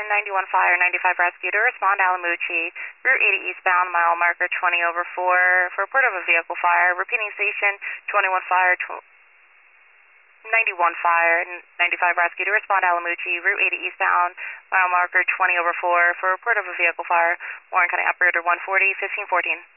91 Fire, 95 Rescue to respond Alamucci, Route 80 eastbound, mile marker 20/4 for report of a vehicle fire. Repeating station, 21 Fire, 91 Fire, 95 Rescue to respond Alamucci, Route 80 eastbound, mile marker 20/4 for report of a vehicle fire. Warren County Operator 140, 1514.